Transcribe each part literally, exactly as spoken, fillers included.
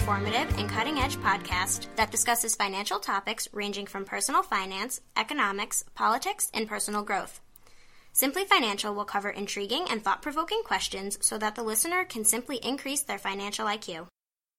informative, and cutting-edge podcast that discusses financial topics ranging from personal finance, economics, politics, and personal growth. Simply Financial will cover intriguing and thought-provoking questions so that the listener can simply increase their financial I Q.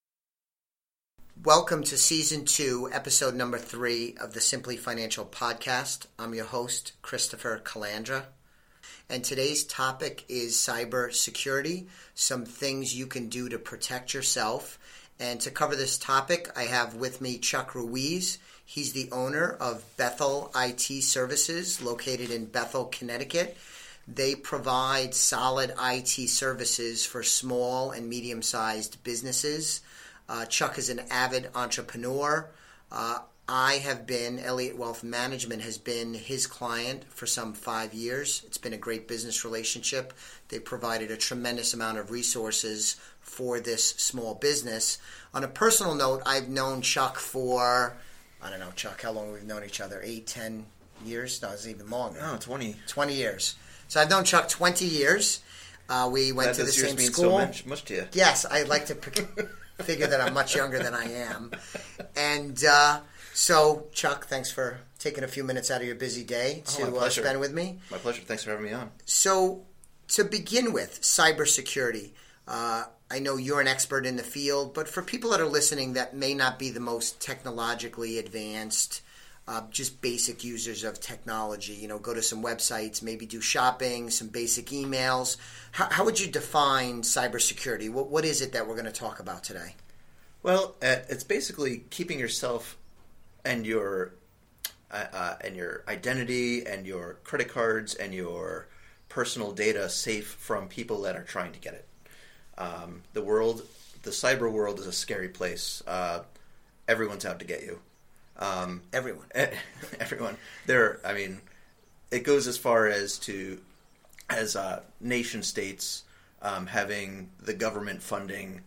Welcome to Season two, Episode Number three of the Simply Financial Podcast. I'm your host, Christopher Calandra. And today's topic is cybersecurity, some things you can do to protect yourself. And to cover this topic, I have with me Chuck Ruiz. He's the owner of Bethel I T Services, located in Bethel, Connecticut. They provide solid I T services for small and medium-sized businesses. Uh, Chuck is an avid entrepreneur. Uh, I have been, Elliott Wealth Management has been his client for some five years. It's been a great business relationship. They provided a tremendous amount of resources for this small business. On a personal note, I've known Chuck for, I don't know, Chuck, how long we've known each other? Eight, ten years? No, it's even longer. No, twenty. twenty years. So I've known Chuck twenty years. Uh, we went that to the same means school. So much, much to you. Yes, I like to figure that I'm much younger than I am. And uh, so, Chuck, thanks for taking a few minutes out of your busy day to oh, uh, spend with me. My pleasure. Thanks for having me on. So, to begin with, cybersecurity. Uh, I know you're an expert in the field, but for people that are listening that may not be the most technologically advanced, uh, just basic users of technology, you know, go to some websites, maybe do shopping, some basic emails. How, how would you define cybersecurity? What, what is it that we're going to talk about today? Well, uh, it's basically keeping yourself and your uh, uh, and your identity and your credit cards and your personal data safe from people that are trying to get it. Um, the world, the cyber world is a scary place. Uh, everyone's out to get you. Um, everyone. everyone. There, I mean, it goes as far as to, as uh, nation states um, having the government funding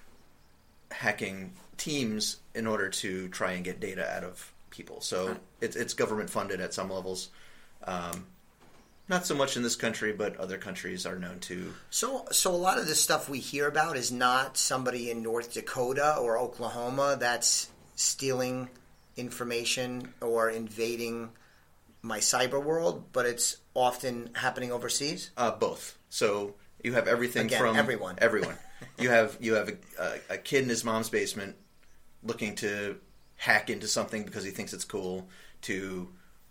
hacking teams in order to try and get data out of people. So huh. it's, it's government funded at some levels. Um, Not so much in this country, but other countries are known to. So so a lot of the stuff we hear about is not somebody in North Dakota or Oklahoma that's stealing information or invading my cyber world, but it's often happening overseas? Uh, both. So you have everything Again, from... everyone. Everyone. You have you have a, a, a kid in his mom's basement looking to hack into something because he thinks it's cool, to...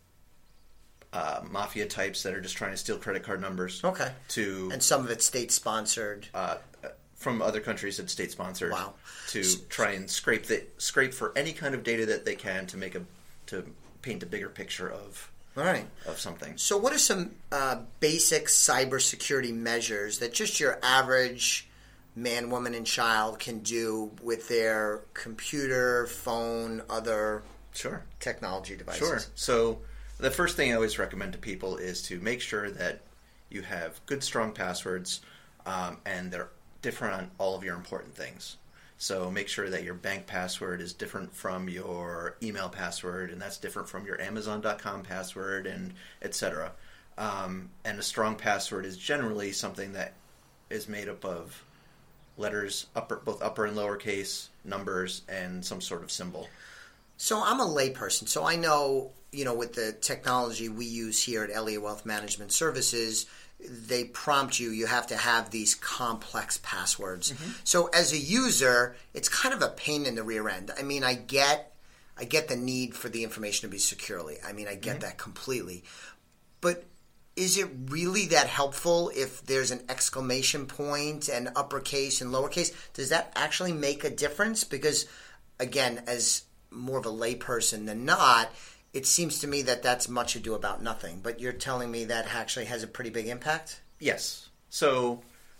Uh, mafia types that are just trying to steal credit card numbers. Okay. To and some of it's state-sponsored. Uh, from other countries, it's state-sponsored. Wow. To try and scrape the scrape for any kind of data that they can to make a to paint a bigger picture of All right. of something. So, what are some uh, basic cybersecurity measures that just your average man, woman, and child can do with their computer, phone, other sure technology devices? Sure. So. The first thing I always recommend to people is to make sure that you have good, strong passwords, um, and they're different on all of your important things. So make sure that your bank password is different from your email password, and that's different from your Amazon dot com password, and et cetera. Um, and a strong password is generally something that is made up of letters, upper, both upper and lowercase, numbers, and some sort of symbol. So I'm a layperson, so I know, you know, with the technology we use here at Elliott Wealth Management Services, they prompt you, you have to have these complex passwords. Mm-hmm. So as a user, it's kind of a pain in the rear end. I mean, I get I get the need for the information to be securely. I mean, I get mm-hmm. that completely. But is it really that helpful if there's an exclamation point and uppercase and lowercase? Does that actually make a difference? Because, again, as more of a layperson than not, it seems to me that that's much ado about nothing. But you're telling me that actually has a pretty big impact? Yes. So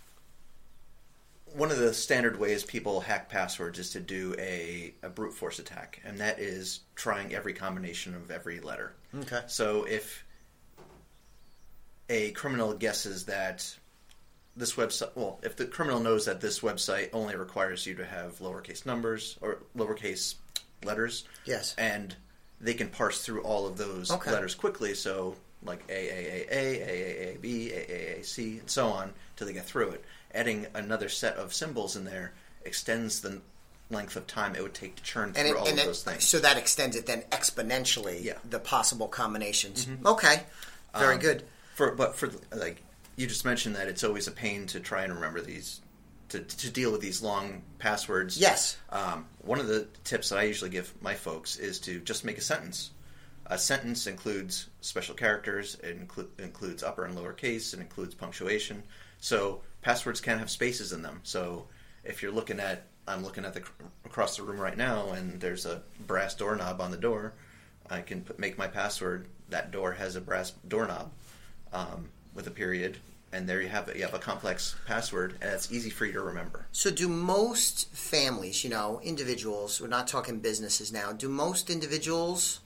one of the standard ways people hack passwords is to do a, a brute force attack, and that is trying every combination of every letter. Okay. So if a criminal guesses that this website, well, if the criminal knows that this website only requires you to have lowercase numbers or lowercase letters, yes, and they can parse through all of those okay. letters quickly, so like A, A, A, A, A, A, A, B, A, A, A, C, and so on, till they get through it. Adding another set of symbols in there extends the length of time it would take to churn through and it, all and of it, those things. So that extends it then exponentially, yeah. the possible combinations. Mm-hmm. Okay, very um, good. For But for, like, you just mentioned that it's always a pain to try and remember these, to, to deal with these long passwords. Yes. Um, one of the tips that I usually give my folks is to just make a sentence. A sentence includes special characters, it inclu- includes upper and lower case, it includes punctuation. So passwords can have spaces in them. So if you're looking at, I'm looking at the across the room right now, and there's a brass doorknob on the door, I can put, make my password. That door has a brass doorknob um, with a period, and there you have it. You have a complex password, and it's easy for you to remember. So do most families, you know, individuals, we're not talking businesses now, do most individuals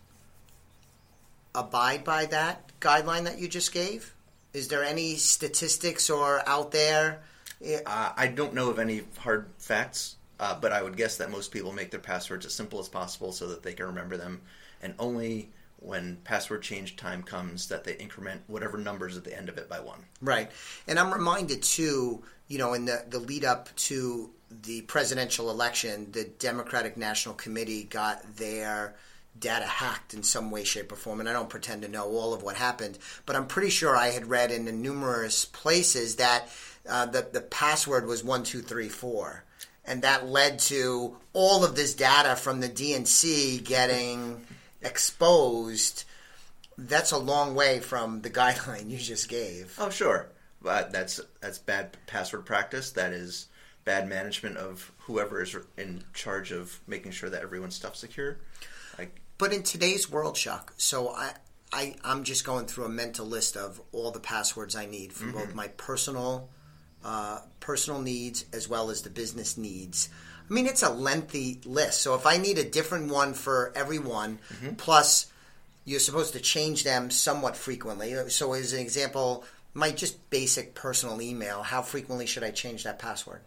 abide by that guideline that you just gave? Is there any statistics or out there? Uh, I don't know of any hard facts, uh, but I would guess that most people make their passwords as simple as possible so that they can remember them, and only when password change time comes that they increment whatever numbers at the end of it by one. Right. And I'm reminded too, you know, in the, the lead up to the presidential election, the Democratic National Committee got their data hacked in some way, shape, or form. And I don't pretend to know all of what happened, but I'm pretty sure I had read in numerous places that uh, the, the password was one two three four. And that led to all of this data from the D N C getting exposed. That's a long way from the guideline you just gave. Oh, sure. But that's that's bad password practice. That is bad management of whoever is in charge of making sure that everyone's stuff's secure. Like, but in today's world, Chuck, so I, I, I'm just going through a mental list of all the passwords I need for mm-hmm. both my personal uh, personal needs as well as the business needs. I mean, it's a lengthy list. So if I need a different one for everyone, mm-hmm. plus you're supposed to change them somewhat frequently. So as an example, my just basic personal email, how frequently should I change that password?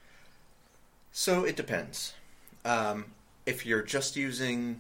So it depends. Um, if you're just using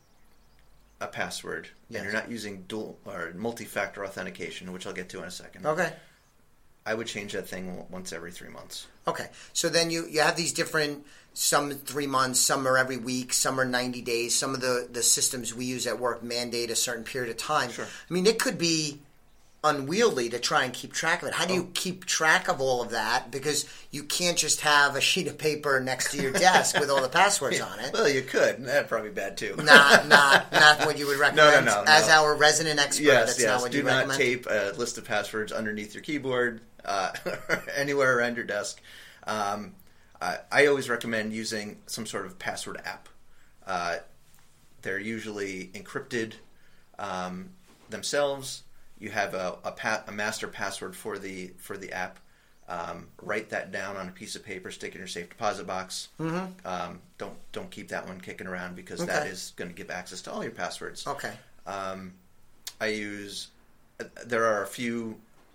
a password yes. and you're not using dual or multi-factor authentication, which I'll get to in a second. Okay. I would change that thing once every three months. Okay. So then you, you have these different, some three months, some are every week, some are ninety days. Some of the, the systems we use at work mandate a certain period of time. Sure. I mean, it could be unwieldy to try and keep track of it. How do you oh. keep track of all of that? Because you can't just have a sheet of paper next to your desk with all the passwords yeah. on it. Well, you could. That'd probably be bad too. Not, not, not what you would recommend. No, no, no. As no. our resident expert, yes, that's yes. not what Do you not recommend. tape a list of passwords underneath your keyboard, uh, anywhere around your desk. Um, I, I always recommend using some sort of password app. Uh, they're usually encrypted um, themselves. You have a a, pa- a master password for the for the app. Um, write that down on a piece of paper. Stick it in your safe deposit box. Mm-hmm. Um, don't don't keep that one kicking around because okay. that is going to give access to all your passwords. Okay. Um, I use. Uh, there are a few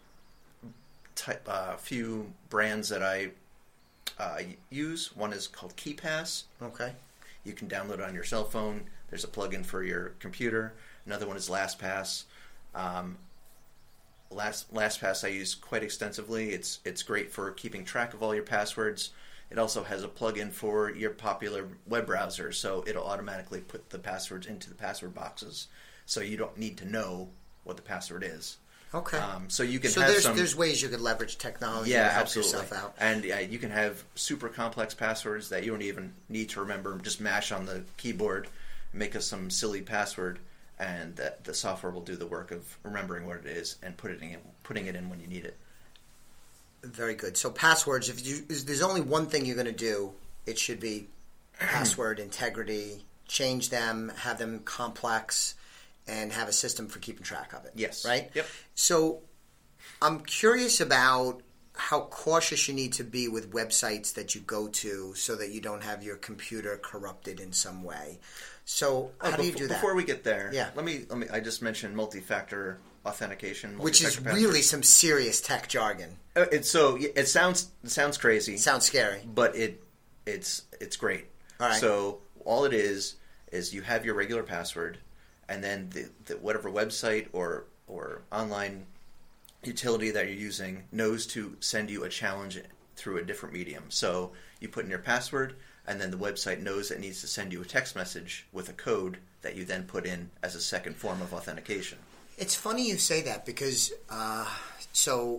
type uh, few brands that I uh, use. One is called KeePass. Okay. You can download it on your cell phone. There's a plugin for your computer. Another one is LastPass. Um, Last LastPass I use quite extensively. It's it's great for keeping track of all your passwords. It also has a plugin for your popular web browser, so it'll automatically put the passwords into the password boxes, so you don't need to know what the password is. Okay. Um, so you can so have there's, some. there's ways you could leverage technology yeah, to help absolutely. yourself out. And yeah, you can have super complex passwords that you don't even need to remember. Just mash on the keyboard, make us some silly password. And that the software will do the work of remembering what it is and putting it in, putting it in when you need it. Very good. So passwords, if you, if there's only one thing you're going to do, it should be password integrity, change them, have them complex, and have a system for keeping track of it. Yes. Right? Yep. So I'm curious about how cautious you need to be with websites that you go to so that you don't have your computer corrupted in some way. So how oh, do you before, do that? Before we get there, yeah. let me let me. I just mentioned multi-factor authentication, which is really some serious tech jargon. Uh, it's so it sounds it sounds crazy, it sounds scary, but it it's it's great. All right. So all it is is you have your regular password, and then the, the whatever website or or online utility that you're using knows to send you a challenge through a different medium. So you put in your password, and then the website knows it needs to send you a text message with a code that you then put in as a second form of authentication. It's funny you say that because, uh, so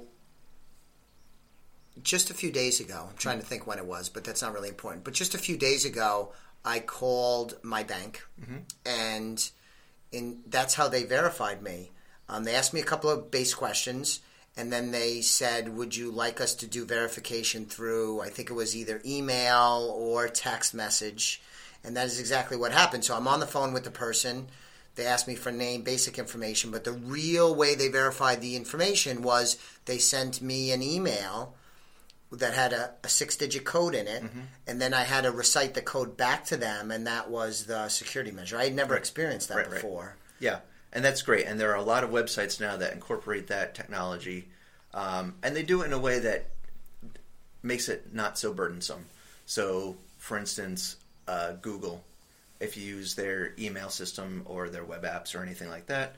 just a few days ago, I'm trying to think when it was, but that's not really important. But just a few days ago, I called my bank, mm-hmm. and in, that's how they verified me. Um, they asked me a couple of base questions, and then they said, would you like us to do verification through, I think it was either email or text message, and that is exactly what happened. So I'm on the phone with the person. They asked me for name, basic information, but the real way they verified the information was they sent me an email that had a, a six-digit code in it, mm-hmm. and then I had to recite the code back to them, and that was the security measure. I had never right. experienced that right, before. Right. Yeah, and that's great. And there are a lot of websites now that incorporate that technology, um, and they do it in a way that makes it not so burdensome. So, for instance, uh, Google, if you use their email system or their web apps or anything like that,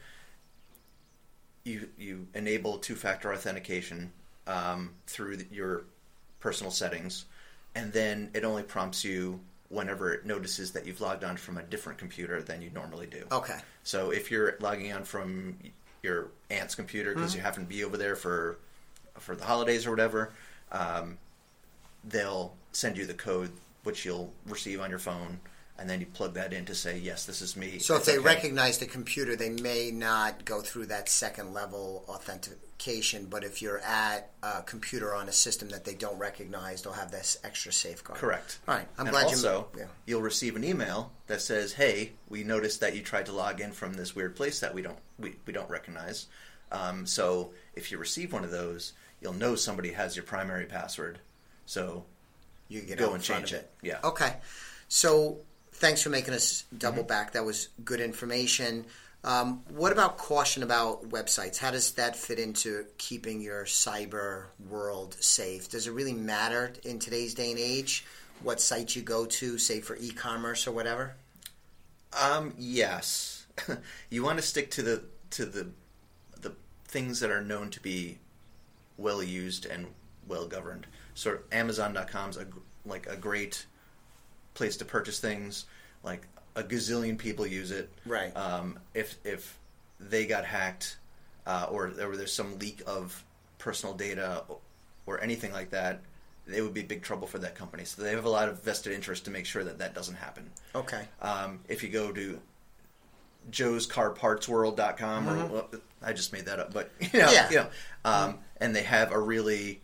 you you enable two-factor authentication um, through the, your personal settings, and then it only prompts you whenever it notices that you've logged on from a different computer than you normally do. Okay. So if you're logging on from your aunt's computer because mm-hmm. you happen to be over there for for the holidays or whatever, um, they'll send you the code, which you'll receive on your phone, and then you plug that in to say, yes, this is me. So if it's they okay. recognize the computer, they may not go through that second level authentication, but if you're at a computer on a system that they don't recognize, they'll have this extra safeguard. Correct. All right. I'm and glad also, you... Yeah. you'll receive an email that says, hey, we noticed that you tried to log in from this weird place that we don't we, we don't recognize. Um, so if you receive one of those, you'll know somebody has your primary password. So you can get go out and in front change of it. Yeah. Okay. So thanks for making us double mm-hmm. back. That was good information. Um, what about caution about websites? How does that fit into keeping your cyber world safe? Does it really matter in today's day and age what site you go to, say for e-commerce or whatever? Um, yes. You want to stick to the to the the things that are known to be well used and well governed. So Amazon dot com's a, like a great place to purchase things. Like a gazillion people use it. Right. Um, if if they got hacked, uh, or, or there's some leak of personal data or, or anything like that, it would be big trouble for that company. So they have a lot of vested interest to make sure that that doesn't happen. Okay. Um, if you go to joes car parts world dot com, mm-hmm. or well, I just made that up, but you know, yeah. you know um, mm-hmm. and they have a really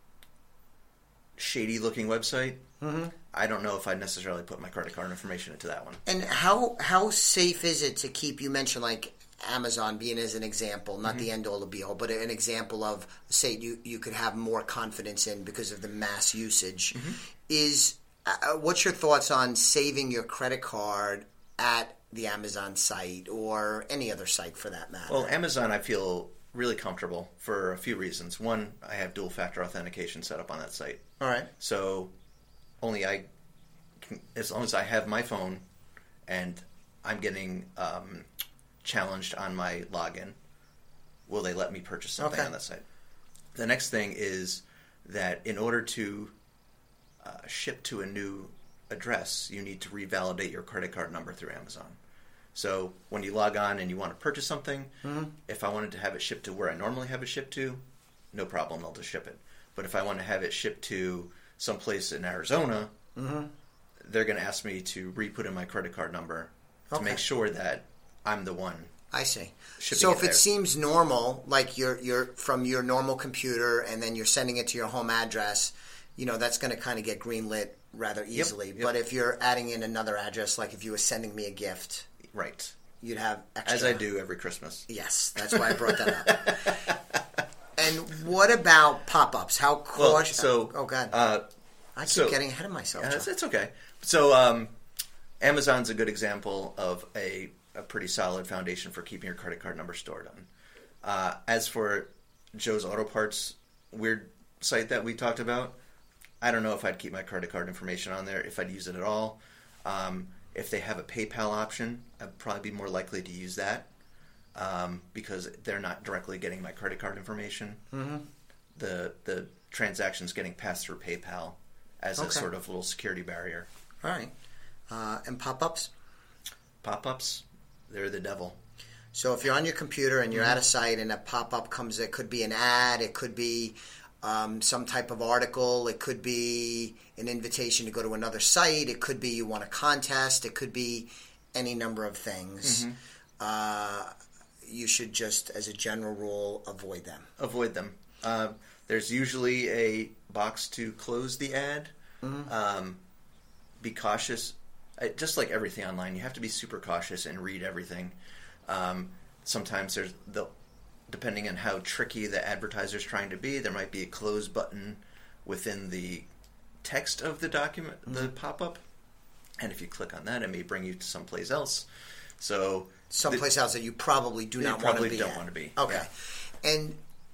shady looking website. Mm-hmm. I don't know if I'd necessarily put my credit card information into that one. And how how safe is it to keep, you mentioned like Amazon being as an example, not mm-hmm. the end all to be all, but an example of, say, you, you could have more confidence in because of the mass usage. Mm-hmm. Is uh, what's your thoughts on saving your credit card at the Amazon site or any other site for that matter? Well, Amazon, I feel really comfortable for a few reasons. One, I have dual factor authentication set up on that site. All right. So only I can, as long as I have my phone and I'm getting um, challenged on my login, will they let me purchase something okay. on that site? The next thing is that in order to uh, ship to a new address, you need to revalidate your credit card number through Amazon. So when you log on and you want to purchase something, mm-hmm. if I wanted to have it shipped to where I normally have it shipped to, no problem, I'll just ship it. But if I want to have it shipped to someplace in Arizona, mm-hmm. they're going to ask me to re-put in my credit card number to okay. make sure that I'm the one. I see. So if it it seems normal, like you're you're from your normal computer and then you're sending it to your home address, you know, that's going to kind of get greenlit rather easily. Yep, yep. But if you're adding in another address, like if you were sending me a gift, right, you'd have extra. As I do every Christmas. Yes, that's why I brought that up. And what about pop-ups? How cautious? Well, so, oh, God. Uh, I keep so, getting ahead of myself. Yeah, it's, it's okay. So um, Amazon's a good example of a, a pretty solid foundation for keeping your credit card number stored on. Uh, as for Joe's Auto Parts weird site that we talked about, I don't know if I'd keep my credit card information on there, if I'd use it at all. Um, if they have a PayPal option, I'd probably be more likely to use that um, because they're not directly getting my credit card information. Mm-hmm. The the transaction's getting passed through PayPal as okay. a sort of little security barrier. All right. Uh, and pop-ups? Pop-ups, they're the devil. So if you're on your computer and you're mm-hmm. at a site and a pop-up comes, it could be an ad, it could be um, some type of article, it could be an invitation to go to another site, it could be you want a contest, it could be any number of things. Mm-hmm. Uh, you should just, as a general rule, avoid them. Avoid them. Uh, there's usually a box to close the ad. Mm-hmm. Um, be cautious. Just like everything online, you have to be super cautious and read everything. Um, sometimes there's, the, depending on how tricky the advertiser's trying to be, there might be a close button within the text of the document, mm-hmm. the pop-up. And if you click on that, it may bring you to someplace else. So someplace the, else that you probably do not want to be. Probably don't at. want to be. Okay. Yeah. And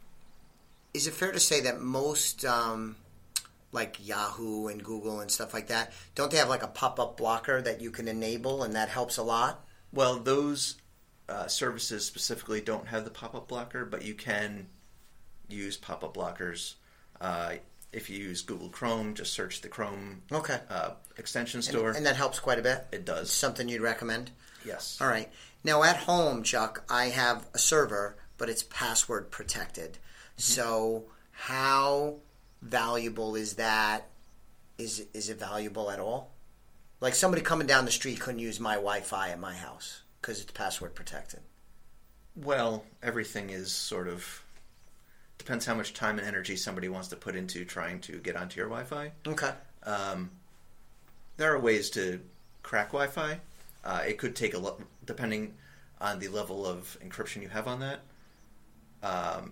is it fair to say that most, um, like Yahoo and Google and stuff like that, don't they have like a pop-up blocker that you can enable, and that helps a lot? Well, those uh, services specifically don't have the pop-up blocker, but you can use pop-up blockers. Uh, if you use Google Chrome, just search the Chrome okay. uh, extension store. And, and that helps quite a bit? It does. It's something you'd recommend? Yes. All right. Now, at home, Chuck, I have a server, but it's password protected. Mm-hmm. So how valuable is that? Is is it valuable at all? Like somebody coming down the street couldn't use my Wi-Fi at my house because it's password protected. Well, everything is sort of depends how much time and energy somebody wants to put into trying to get onto your Wi-Fi. Okay. Um, there are ways to crack Wi-Fi. Uh, it could take a lot, depending on the level of encryption you have on that. Um,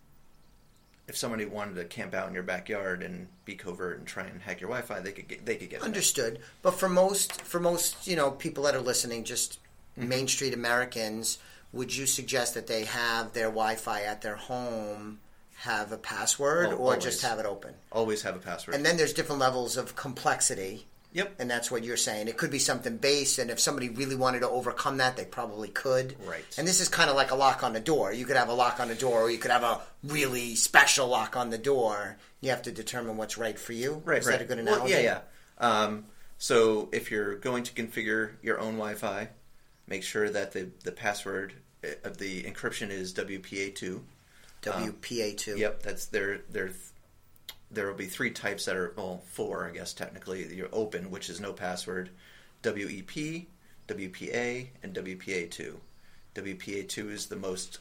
if somebody wanted to camp out in your backyard and be covert and try and hack your Wi-Fi, they could get they could get understood. That. But for most for most you know people that are listening, just mm-hmm. Main Street Americans, would you suggest that they have their Wi-Fi at their home have a password, oh, or always. just have it open? Always have a password. And then there's different levels of complexity. Yep. And that's what you're saying. It could be something base, and if somebody really wanted to overcome that, they probably could. Right. And this is kind of like a lock on the door. You could have a lock on the door, or you could have a really special lock on the door. You have to determine what's right for you. Right, is right. that a good analogy? Well, yeah, yeah. Um, so if you're going to configure your own Wi-Fi, make sure that the, the password of the encryption is W P A two. W P A two. Um, yep, that's their their... There will be three types that are, well, four, I guess, technically. You're open, which is no password, W E P, W P A, and W P A two. W P A two is the most,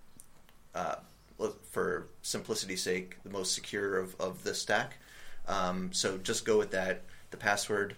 uh, for simplicity's sake, the most secure of, of the stack. Um, so just go with that. The password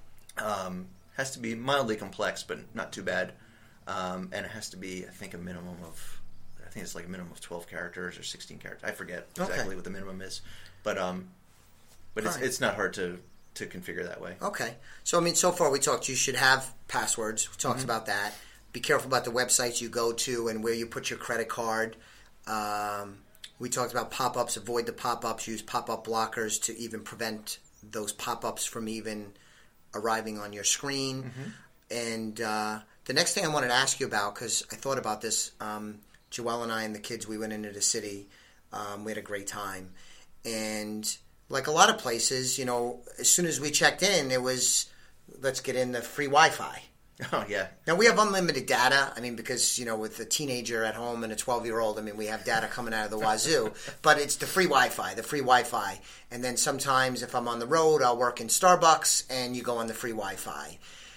um, has to be mildly complex, but not too bad. Um, and it has to be, I think, a minimum of, I think it's like a minimum of twelve characters or sixteen characters. I forget exactly okay. what the minimum is. But um, but it's, right. it's not hard to, to configure that way. Okay. So, I mean, so far we talked you should have passwords. We talked mm-hmm. about that. Be careful about the websites you go to and where you put your credit card. Um, we talked about pop-ups. Avoid the pop-ups. Use pop-up blockers to even prevent those pop-ups from even arriving on your screen. Mm-hmm. And uh, the next thing I wanted to ask you about, because I thought about this, um, Joelle and I and the kids, we went into the city. Um, we had a great time. And like a lot of places, you know, as soon as we checked in, it was, let's get in the free Wi-Fi. Oh, yeah. Now, we have unlimited data. I mean, because, you know, with a teenager at home and a twelve-year-old, I mean, we have data coming out of the wazoo. But it's the free Wi-Fi, the free Wi-Fi. And then sometimes if I'm on the road, I'll work in Starbucks, and you go on the free Wi-Fi.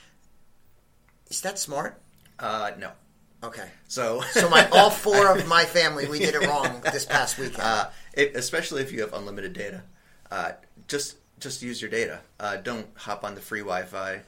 Is that smart? Uh, no. Okay. So, so my all four of my family, we did it wrong this past weekend. Uh, it, especially if you have unlimited data. Uh, just just use your data. Uh, don't hop on the free Wi-Fi.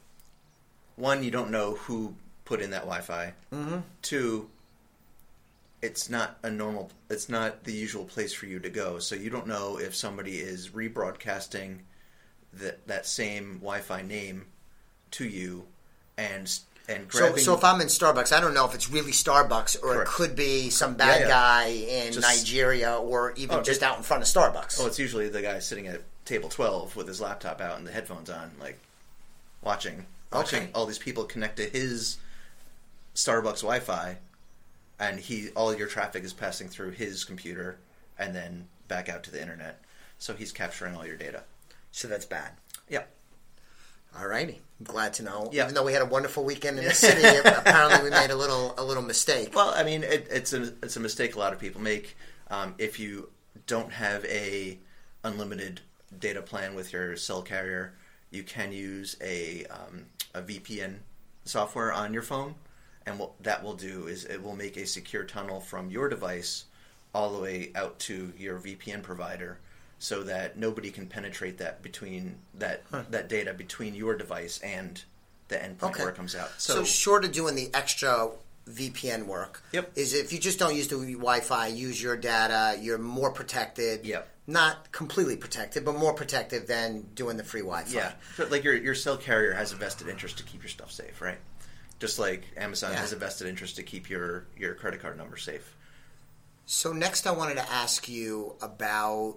One, you don't know who put in that Wi-Fi. Mm-hmm. Two, it's not a normal. It's not the usual place for you to go. So you don't know if somebody is rebroadcasting that that same Wi-Fi name to you, and and grabbing. So, so if I'm in Starbucks, I don't know if it's really Starbucks or Correct. It could be some bad yeah, yeah. guy in just, Nigeria or even oh, just it, out in front of Starbucks. Oh, it's usually the guy sitting at table twelve with his laptop out and the headphones on, like watching. Watching okay. all these people connect to his Starbucks Wi-Fi, and he all your traffic is passing through his computer and then back out to the internet. So he's capturing all your data. So that's bad. Yeah. All righty. I'm glad to know. Yeah. Even though we had a wonderful weekend in the city, apparently we made a little a little mistake. Well, I mean, it, it's a it's a mistake a lot of people make. Um, if you don't have a unlimited data plan with your cell carrier, you can use a um, a V P N software on your phone, and what that will do is it will make a secure tunnel from your device all the way out to your V P N provider, so that nobody can penetrate that between that huh. that data between your device and the endpoint okay. where it comes out. So, So, short of doing the extra V P N work, Yep. is if you just don't use the Wi-Fi, use your data, you're more protected. Yep. Not completely protected, but more protected than doing the free Wi-Fi. yeah, so like your your cell carrier has a vested interest to keep your stuff safe, right? Just like Amazon Yeah. has a vested interest to keep your, your credit card number safe. So next I wanted to ask you about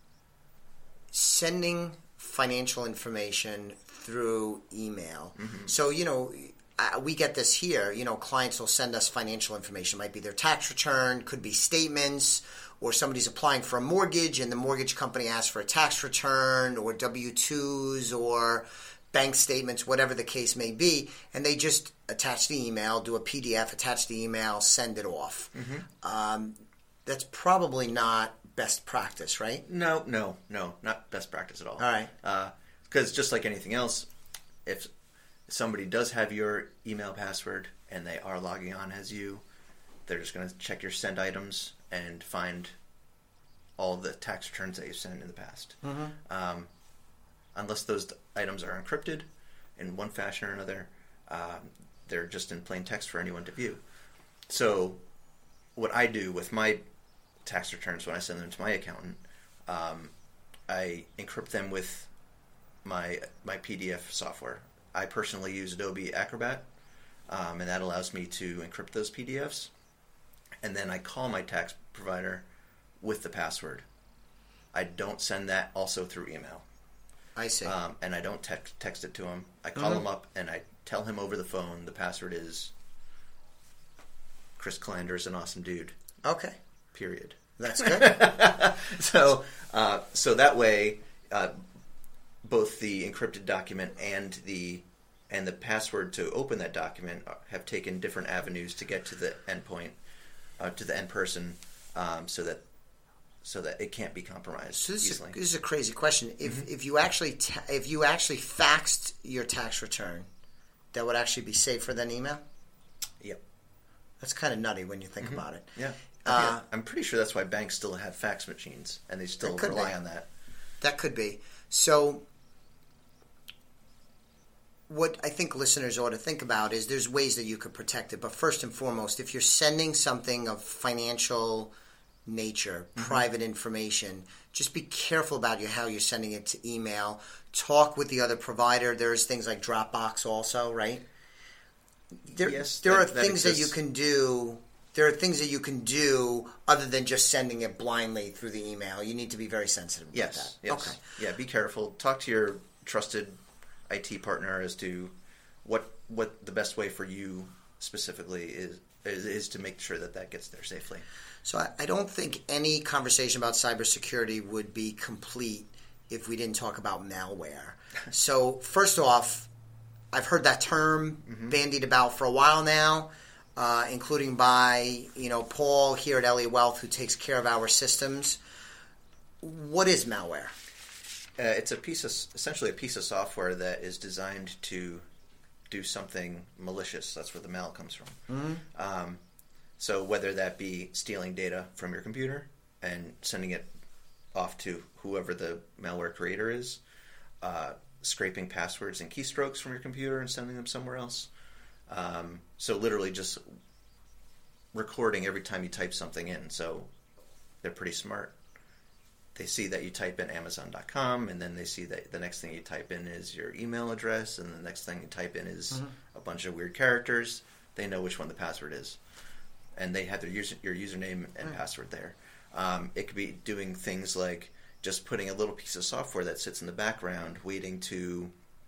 sending financial information through email. Mm-hmm. So, you know, I, we get this here. You know, clients will send us financial information. It might be their tax return, could be statements, or somebody's applying for a mortgage and the mortgage company asks for a tax return or W two's or bank statements, whatever the case may be, and they just attach the email, do a P D F, attach the email, send it off. Mm-hmm. Um, that's probably not best practice, right? No, no, no, not best practice at all. All right. Because uh, just like anything else, if somebody does have your email password and they are logging on as you, they're just going to check your sent items and find all the tax returns that you've sent in the past. Mm-hmm. Um, unless those items are encrypted in one fashion or another, um, they're just in plain text for anyone to view. So what I do with my tax returns when I send them to my accountant, um, I encrypt them with my my P D F software. I personally use Adobe Acrobat, um, and that allows me to encrypt those P D Fs. And then I call my tax provider with the password. I don't send that also through email. I see. Um, and I don't text, text it to him. I call Mm-hmm. him up and I tell him over the phone the password is Chris Calandra is an awesome dude. Okay. Period. That's good. so, uh, so that way, uh, both the encrypted document and the and the password to open that document have taken different avenues to get to the endpoint, uh, to the end person, um, so that so that it can't be compromised So this is, easily. a, this is a crazy question. If Mm-hmm. if you actually ta- if you actually faxed your tax return, that would actually be safer than email? Yep. That's kind of nutty when you think Mm-hmm. about it. Yeah. Uh, yeah. I'm pretty sure that's why banks still have fax machines and they still It could rely be. on that. That could be. So what I think listeners ought to think about is there's ways that you could protect it. But first and foremost, if you're sending something of financial nature, mm-hmm. private information, just be careful about you, how you're sending it to email. Talk with the other provider. There's things like Dropbox also, right? There, Yes, there that- are that things that you exists. can do. There are things that you can do other than just sending it blindly through the email. You need to be very sensitive about Yes. that. Yes. Okay. Yeah. Be careful. Talk to your trusted I T partner as to what what the best way for you specifically is is, is to make sure that that gets there safely. So I, I don't think any conversation about cybersecurity would be complete if we didn't talk about malware. So first off, I've heard that term mm-hmm. bandied about for a while now, uh, including by you know Paul here at Elliott Wealth, who takes care of our systems. What is malware? Uh, it's a piece of essentially a piece of software that is designed to do something malicious. That's where the mal comes from. Mm-hmm. Um, so whether that be stealing data from your computer and sending it off to whoever the malware creator is, uh, scraping passwords and keystrokes from your computer and sending them somewhere else. Um, so literally just recording every time you type something in. So they're pretty smart. They see that you type in Amazon dot com, and then they see that the next thing you type in is your email address, and the next thing you type in is mm-hmm. a bunch of weird characters. They know which one the password is, and they have their user, your username and mm. password there. Um, it could be doing things like just putting a little piece of software that sits in the background waiting to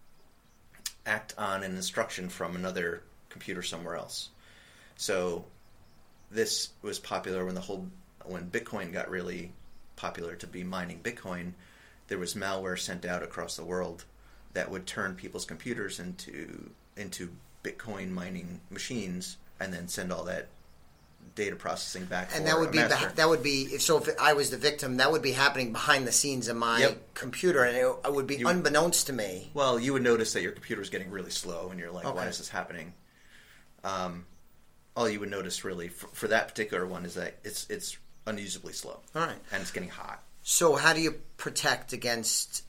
act on an instruction from another computer somewhere else. So this was popular when the whole when Bitcoin got really popular to be mining Bitcoin. There was malware sent out across the world that would turn people's computers into into Bitcoin mining machines, and then send all that data processing back. And for that would a be master. that would be if so. If I was the victim, that would be happening behind the scenes of my Yep. computer, and it, it would be You- unbeknownst to me. Well, you would notice that your computer is getting really slow, and you're like, Okay. "Why is this happening?" Um, all you would notice really for, for that particular one is that it's it's unusably slow. All right. And it's getting hot. So, how do you protect against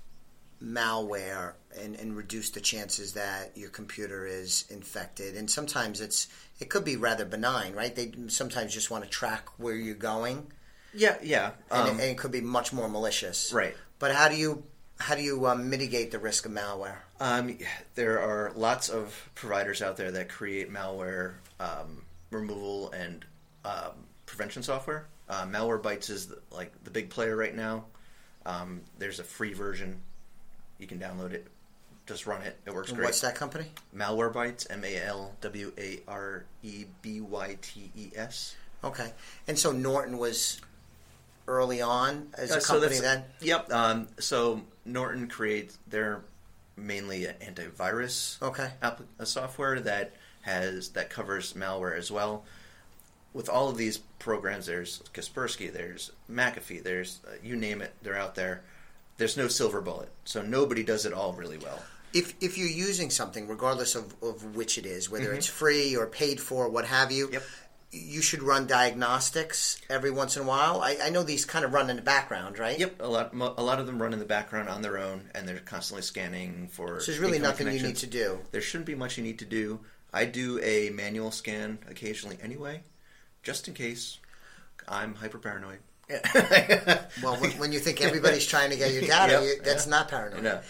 malware and, and reduce the chances that your computer is infected? And sometimes it's it could be rather benign, right? They sometimes just want to track where you're going, Yeah, yeah. and, Um, it, and it could be much more malicious. Right. But how do you how do you um, mitigate the risk of malware? Um, there are lots of providers out there that create malware um, removal and um, prevention software. Uh, Malwarebytes is the, like the big player right now. Um, there's a free version. You can download it. Just run it. It works And great. what's that company? Malwarebytes, M A L W A R E B Y T E S. Okay. And so Norton was early on as a Uh, so company that's- then? Yep. Um, so Norton creates, they're mainly an antivirus Okay. app, a software that has that covers malware as well. With all of these programs, there's Kaspersky, there's McAfee, there's uh, you name it, they're out there. There's no silver bullet, so nobody does it all really well. If if you're using something, regardless of, of which it is, whether it's free or paid for, what have you, Yep. you should run diagnostics every once in a while. I, I know these kind of run in the background, right? Yep, a lot mo- a lot of them run in the background on their own, and they're constantly scanning for. So there's really incoming nothing you need connections. to do. There shouldn't be much you need to do. I do a manual scan occasionally anyway, just in case. I'm hyper paranoid. Well, when, when you think everybody's trying to get your data, Yep. you, that's not paranoid. No.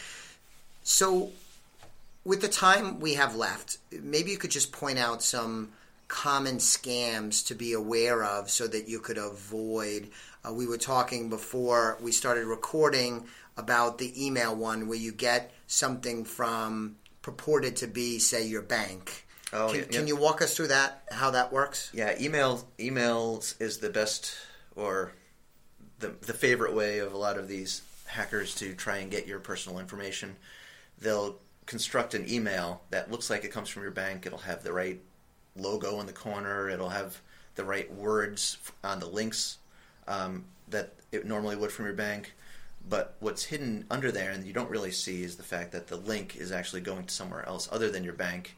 So, with the time we have left, maybe you could just point out some common scams to be aware of so that you could avoid. Uh, we were talking before we started recording about the email one where you get something from purported to be, say, your bank. Oh, can, yeah, can yeah. you walk us through that, how that works? Yeah, email emails is the best or the the favorite way of a lot of these hackers to try and get your personal information. They'll construct an email that looks like it comes from your bank. It'll have the right logo in the corner. It'll have the right words on the links um, that it normally would from your bank. But what's hidden under there and you don't really see is the fact that the link is actually going to somewhere else other than your bank.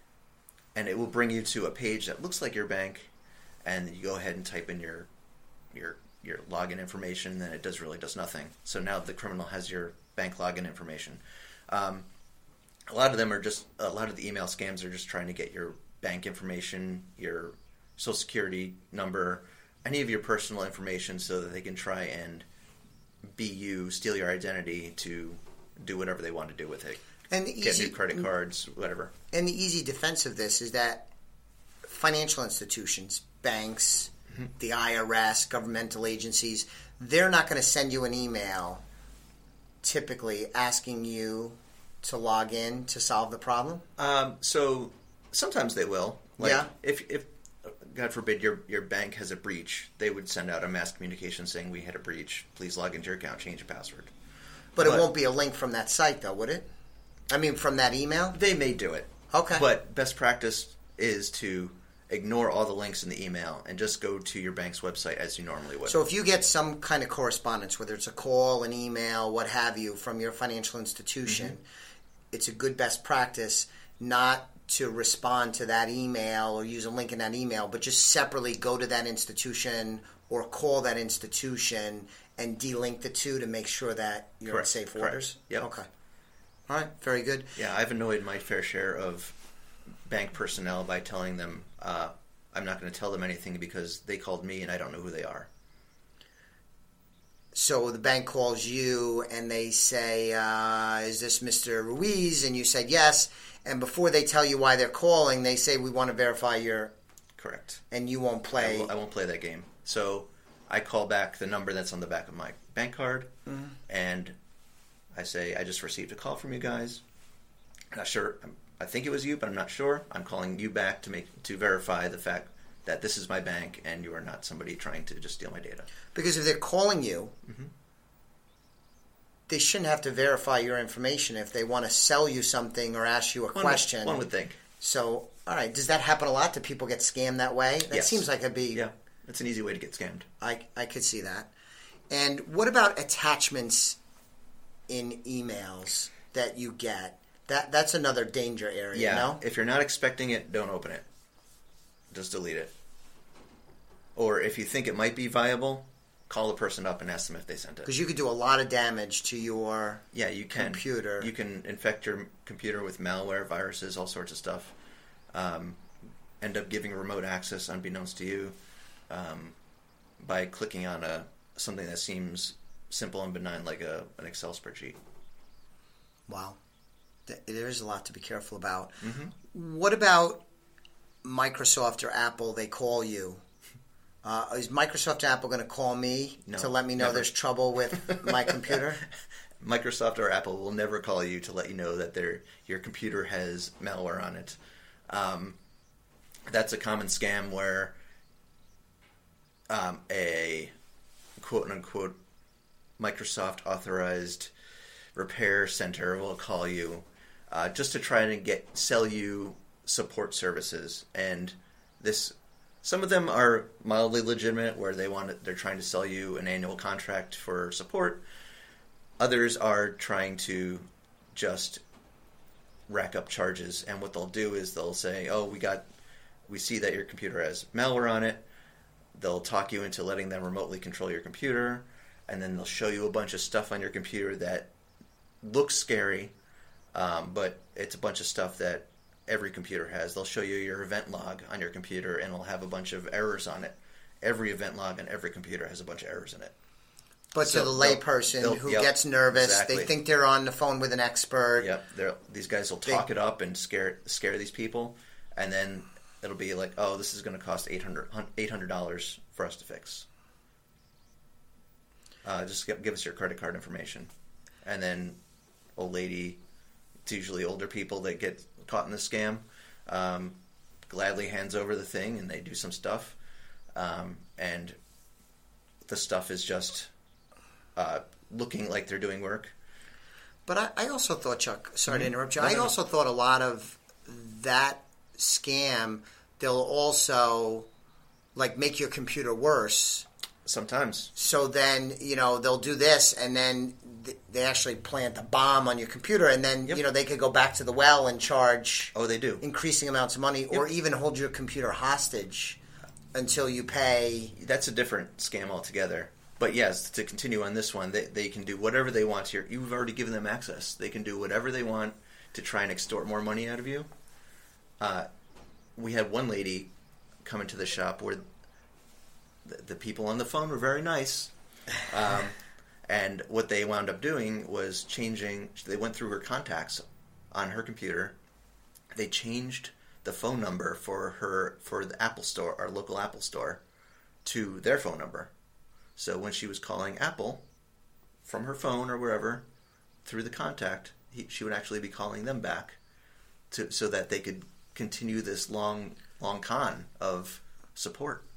And it will bring you to a page that looks like your bank, and you go ahead and type in your your your login information, and it does really does nothing. So now the criminal has your bank login information. Um, a lot of them are just a lot of the email scams are just trying to get your bank information, your social security number, any of your personal information, so that they can try and be you, steal your identity to do whatever they want to do with it. And the Get easy, new credit cards, whatever. And the easy defense of this is that financial institutions, banks, Mm-hmm. the I R S, governmental agencies, they're not going to send you an email typically asking you to log in to solve the problem. Um, so sometimes they will. Like Yeah. If, if God forbid your your bank has a breach, they would send out a mass communication saying we had a breach. Please log into your account, change your password. But, But- it won't be a link from that site, though, would it? I mean, from that email? They may do it. Okay. But best practice is to ignore all the links in the email and just go to your bank's website as you normally would. So if you get some kind of correspondence, whether it's a call, an email, what have you, from your financial institution, Mm-hmm. it's a good best practice not to respond to that email or use a link in that email, but just separately go to that institution or call that institution and delink the two to make sure that you're Correct, in safe correct. waters. Yep. Okay. All right. Very good. Yeah, I've annoyed my fair share of bank personnel by telling them uh, I'm not going to tell them anything because they called me and I don't know who they are. So the bank calls you and they say, uh, is this Mister Ruiz? And you said yes. And before they tell you why they're calling, they say, we want to verify your... Correct. And you won't I, play... will, I won't play that game. So I call back the number that's on the back of my bank card, Mm-hmm. and I say, I just received a call from you guys. I'm not sure. I'm, I think it was you, but I'm not sure. I'm calling you back to make to verify the fact that this is my bank and you are not somebody trying to just steal my data. Because if they're calling you, Mm-hmm. they shouldn't have to verify your information if they want to sell you something or ask you a one question. Would, one would think. So, all right, does that happen a lot? Do people get scammed that way? That yes. seems like it'd be... Yeah, it's an easy way to get scammed. I, I could see that. And what about attachments in emails that you get? That That's another danger area, yeah. no? If you're not expecting it, don't open it. Just delete it. Or if you think it might be viable, call the person up and ask them if they sent it. Because you could do a lot of damage to your yeah, you can. computer. You can infect your computer with malware, viruses, all sorts of stuff. Um, end up giving remote access unbeknownst to you um, by clicking on a something that seems simple and benign like a an Excel spreadsheet. Wow. There is a lot to be careful about. Mm-hmm. What about Microsoft or Apple? They call you. Uh, is Microsoft or Apple going to call me no, to let me know never. there's trouble with my computer? Microsoft or Apple will never call you to let you know that their your computer has malware on it. Um, that's a common scam where um, a quote-unquote Microsoft authorized repair center will call you uh, just to try to get sell you support services, and this some of them are mildly legitimate where they want to, they're trying to sell you an annual contract for support. Others are trying to just rack up charges, and what they'll do is they'll say, "Oh, we got we see that your computer has malware on it." They'll talk you into letting them remotely control your computer, and then they'll show you a bunch of stuff on your computer that looks scary, um, but it's a bunch of stuff that every computer has. They'll show you your event log on your computer, and it'll have a bunch of errors on it. Every event log on every computer has a bunch of errors in it. But So to the they'll- layperson they'll- who yep, gets nervous, exactly. they think they're on the phone with an expert. Yep, they're- these guys will They- talk it up and scare scare these people, and then it'll be like, "Oh, this is going to cost eight hundred dollars for us to fix. Uh, just give, give us your credit card information." And then old lady, it's usually older people that get caught in the scam, um, gladly hands over the thing, and they do some stuff, um, and the stuff is just uh, looking like they're doing work. But I, I also thought, Chuck, sorry Mm-hmm. to interrupt you, No, I no, no. also thought a lot of that scam, they'll also like make your computer worse. Sometimes. So then, you know, they'll do this, and then th- they actually plant a bomb on your computer, and then, Yep. you know, they could go back to the well and charge Oh, they do. increasing amounts of money, or even hold your computer hostage until you pay. That's a different scam altogether. But yes, to continue on this one, they, they can do whatever they want here. You've already given them access. They can do whatever they want to try and extort more money out of you. Uh, we had one lady come into the shop where the, the people on the phone were very nice. Um, and what they wound up doing was changing, they went through her contacts on her computer. They changed the phone number for her, for the Apple store, our local Apple store, to their phone number. So when she was calling Apple from her phone or wherever through the contact, he, she would actually be calling them back to so that they could continue this long, long con of support.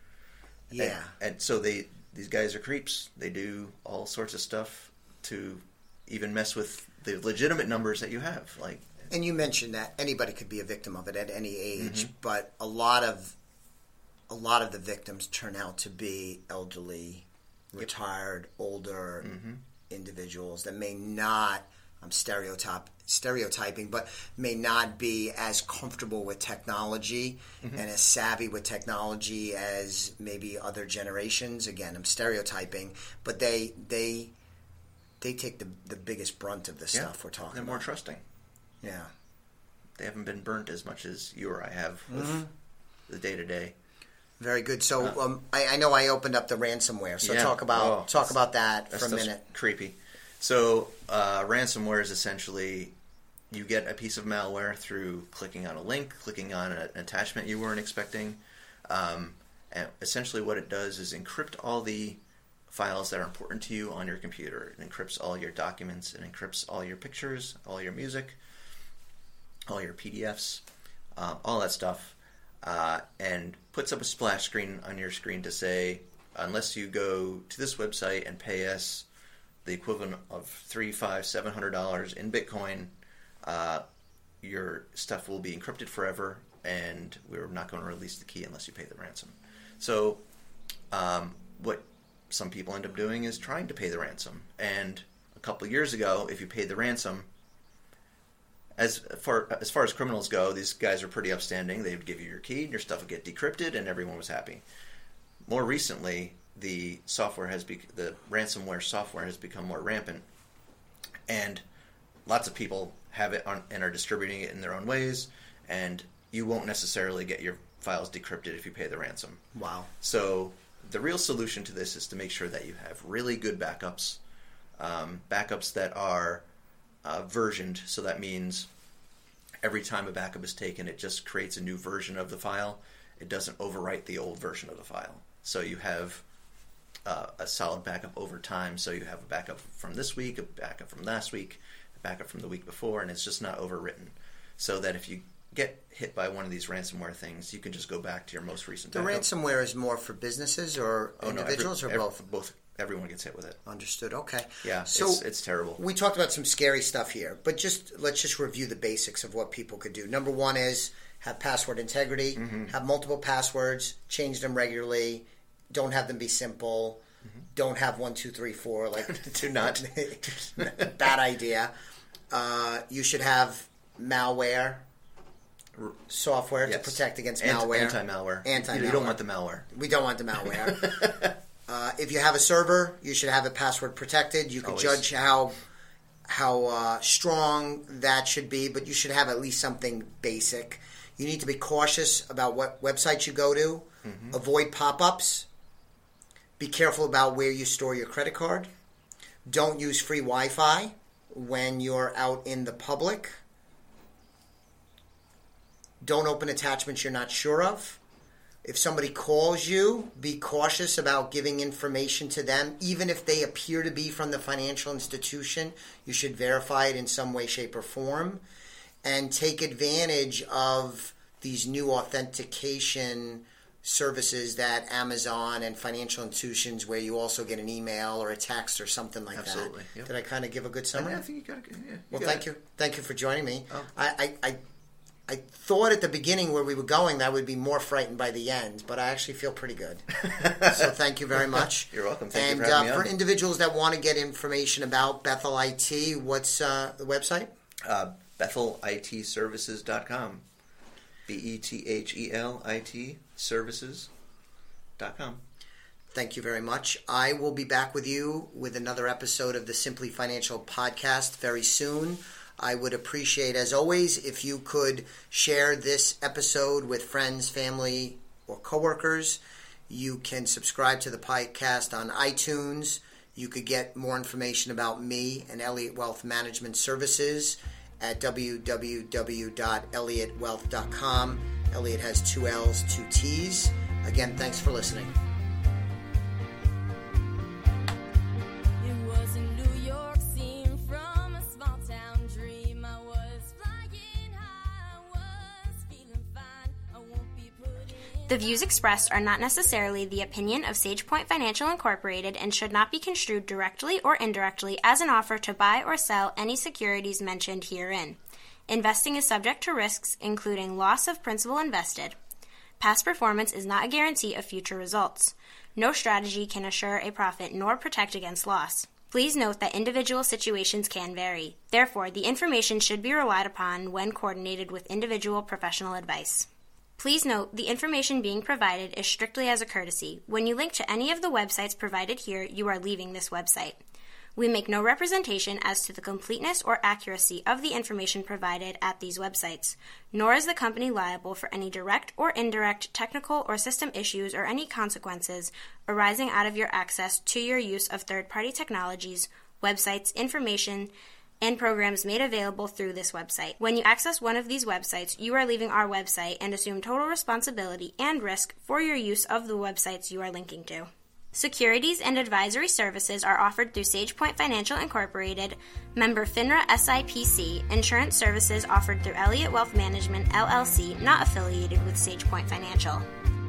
Yeah. And, and so they these guys are creeps. They do all sorts of stuff to even mess with the legitimate numbers that you have. Like, And you mentioned that anybody could be a victim of it at any age, Mm-hmm. but a lot of a lot of the victims turn out to be elderly, retired, older Mm-hmm. individuals that may not, I'm stereotype, stereotyping, but may not be as comfortable with technology Mm-hmm. and as savvy with technology as maybe other generations. Again, I'm stereotyping, but they they they take the the biggest brunt of the yeah, stuff we're talking they're about. more trusting. Yeah. They haven't been burnt as much as you or I have with Mm-hmm. the day to day. Very good. So um, I, I know I opened up the ransomware. So Yeah. talk about Oh, talk that's- about that That for a stuff's minute. creepy. So uh, ransomware is essentially you get a piece of malware through clicking on a link, clicking on a, an attachment you weren't expecting. Um, and essentially what it does is encrypt all the files that are important to you on your computer. It encrypts all your documents. It encrypts all your pictures, all your music, all your P D Fs, um, all that stuff. Uh, and puts up a splash screen on your screen to say, unless you go to this website and pay us the equivalent of three, five, seven hundred dollars in Bitcoin, uh, your stuff will be encrypted forever, and we're not going to release the key unless you pay the ransom. So, um, what some people end up doing is trying to pay the ransom. And a couple of years ago, if you paid the ransom, as far as far as criminals go, these guys are pretty upstanding. They would give you your key, and your stuff would get decrypted, and everyone was happy. More recently, the software has be- the ransomware software has become more rampant, and lots of people have it on, and are distributing it in their own ways, and you won't necessarily get your files decrypted if you pay the ransom. Wow. So the real solution to this is to make sure that you have really good backups, um, backups that are uh, versioned. So that means every time a backup is taken, it just creates a new version of the file. It doesn't overwrite the old version of the file. So you have uh, a solid backup over time. So you have a backup from this week, a backup from last week, a backup from the week before, and it's just not overwritten. So that if you get hit by one of these ransomware things, you can just go back to your most recent The backup. ransomware is more for businesses or Oh, no, individuals every, or every, both? Both. Everyone gets hit with it. Understood. Okay. Yeah, so it's, it's terrible. We talked about some scary stuff here, but just let's just review the basics of what people could do. Number one is have password integrity, mm-hmm. have multiple passwords, change them regularly, don't have them be simple, mm-hmm. don't have one, two, three, four. Like, do not. Bad idea. Uh, you should have malware software yes. to protect against Ant- malware. Anti-malware. Anti-malware. You don't want the malware. We don't want the malware. uh, if you have a server, you should have it password protected. You can Always. judge how how uh, strong that should be, but you should have at least something basic. You need to be cautious about what websites you go to. Mm-hmm. Avoid pop-ups. Be careful about where you store your credit card. Don't use free Wi-Fi when you're out in the public. Don't open attachments you're not sure of. If somebody calls you, be cautious about giving information to them. Even if they appear to be from the financial institution, you should verify it in some way, shape, or form. And take advantage of these new authentication services that Amazon and financial institutions, where you also get an email or a text or something like Absolutely. that. Yep. Did I kind of give a good summary? I, I think you got it. Yeah, you well, got thank it. you. Thank you for joining me. Oh. I, I, I I thought at the beginning where we were going that I would be more frightened by the end, but I actually feel pretty good. So thank you very much. You're welcome. Thank and you for having uh, me on. for individuals that want to get information about Bethel I T, what's uh, the website? Uh, Bethel I T Services dot com. B E T H E L I T Services dot com. Thank you very much. I will be back with you with another episode of the Simply Financial Podcast very soon. I would appreciate, as always, if you could share this episode with friends, family, or coworkers. You can subscribe to the podcast on iTunes. You could get more information about me and Elliott Wealth Management Services at w w w dot elliott wealth dot com. Elliott has two L's, two T's. Again, thanks for listening. The views expressed are not necessarily the opinion of SagePoint Financial Incorporated and should not be construed directly or indirectly as an offer to buy or sell any securities mentioned herein. Investing is subject to risks, including loss of principal invested. Past performance is not a guarantee of future results. No strategy can assure a profit nor protect against loss. Please note that individual situations can vary. Therefore, the information should be relied upon when coordinated with individual professional advice. Please note, the information being provided is strictly as a courtesy. When you link to any of the websites provided here, you are leaving this website. We make no representation as to the completeness or accuracy of the information provided at these websites, nor is the company liable for any direct or indirect technical or system issues or any consequences arising out of your access to your use of third-party technologies, websites, information, and programs made available through this website. When you access one of these websites, you are leaving our website and assume total responsibility and risk for your use of the websites you are linking to. Securities and advisory services are offered through SagePoint Financial Incorporated, member FINRA S I P C. Insurance services offered through Elliott Wealth Management, L L C, not affiliated with SagePoint Financial.